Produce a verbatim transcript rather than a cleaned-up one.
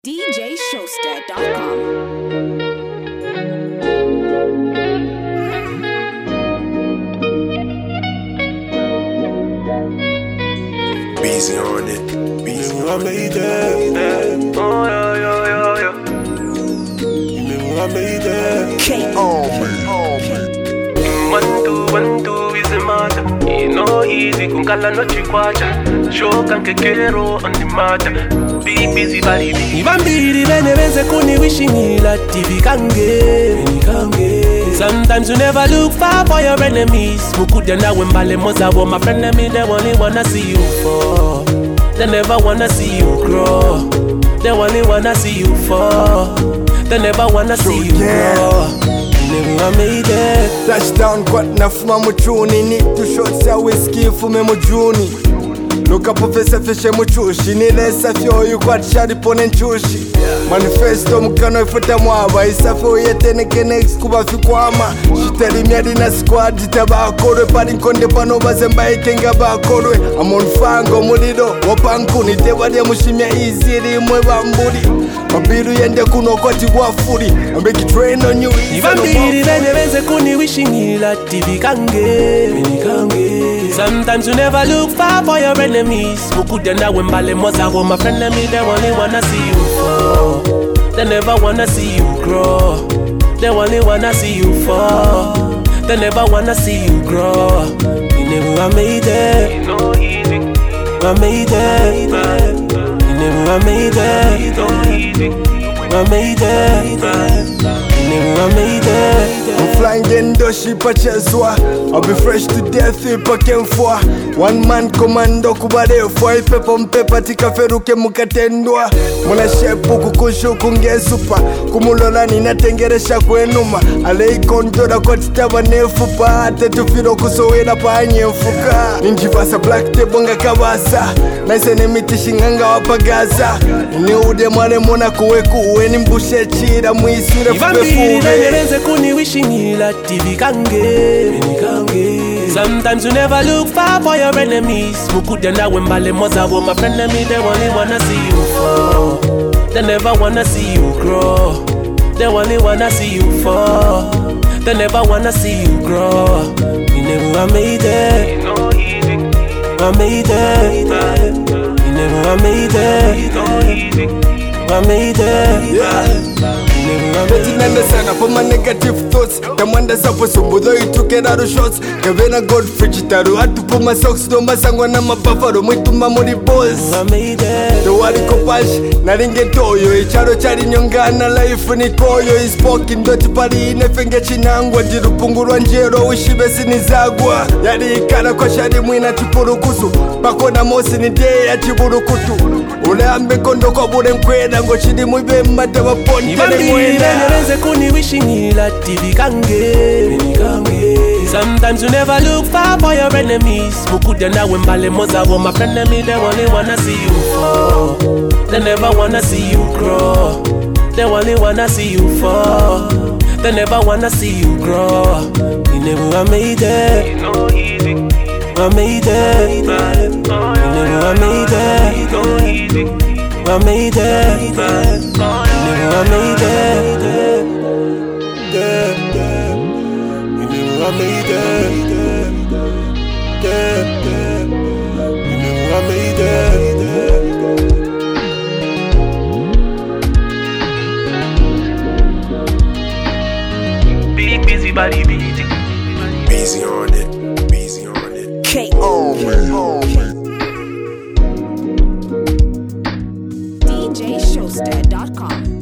D J Showster dot com. Busy on it. Busy I on made it. that. Oh, yeah, yeah, yeah, yeah. You remember I made that. K Oh man, oh man. One, two, one, two is the matter. You know easy, kunkala no chikwacha. Shoka nkekero on the matter. Be busy, body, be. Ibambiri bene benze kuni wishing ila tivi kange. Sometimes you never look far for your enemies. Mukuja na wembale moza wo my friend and me. They only wanna see you fall. They never wanna see you grow. They only wanna see you fall. They never wanna see you grow. I made it. Touchdown kwat nafuma muchuni. Need two shots ya whiskey fume mujuni. Nuka profesa fishe muchushi. Nilesa fyoyu kwat shadi pone nchushi. Manifesto mukano ifuta mwaba. Isafo yetene kenex kuba fikwama. Shiteli miadi na squad itabakorwe. Pari nkonde pano bazemba itenga bakorwe. Amon fango mulido wapankuni. Tewadia mushimia iziri mwe bamburi. Mabiru yende kuno koti wafuri. I make it rain on you. Ibambiri bene benze kuni wishing ila tivi kange. Sometimes you never look far for your enemies. Mukuja na wembale moza wo my friend and me. They only wanna see you fall. They never wanna see you grow. They only wanna see you fall. They never wanna see you grow. You never I made it. You know easy, I made it. You never I made it. you know easy. I made it. You never I made it. I'm flying gendoshi pachezwa. I'll be fresh to death ipa kemfwa. One man commando kubarefwa. Ipepo mpepa tikaferuke mukatendwa. Muna shepu kukushu kungesupa. Kumulola ninatengeresha kwenuma. Alei kontoda kwa titaba nefupa. Ate tufiro kusowena pa nyemfuka. Ninjivasa black tebonga kabasa. Naise nemitishinganga wapagaza. Ni ude mwane mona kuwe kuwe. Nimbushe chira muisure Ibambiri bene benze kuni wishing ila tivi kange. Sometimes you never look far for your enemies. Mukuja na wembale moza wo my friend and me. They only wanna see you fall. They never wanna see you grow. They only wanna see you fall. They never wanna see you grow. You never I made it. You know easy, I made it. You never I made it. you know easy. I made it. Yeah. You never I made it. Nenda sana for my negative thoughts. Tamanda sapo sumbudo ituke daru shots. Kevena gold fridge taru atu puma socks. Do masangwa na mapafaro mwituma muri boss. I made it. Do wali kopash na ringe toyo. Icharo chari nyongana life ni koyo. Ispoki ndoti pari inefenge chinangwa. Jirupungurwa njero ushibesi nizagwa. Yari ikana kwa shari mwina chipurukusu. Pako na mosi ni day ya chiburukutu. Ule ambe kondo kwa bure mkweda. Ngo chidi mwibe mbata waponte Ibambiri bene benze kuni wishing ila tivi kange. Sometimes you never look far for your enemies. Mukuja na wembale moza wo my friend and me. They only wanna see you fall. They never wanna see you grow. They only wanna see you fall. They never wanna see you grow. You never I made it. You know easy, I made it. You never I made it. you know easy. I made it. You never I made it. Yeah, yeah. You never I made it. Yeah, yeah. You never I made it. Big busy, body, busy. Busy on it. Busy on it. K Oh man, oh man. D J Showster dot com.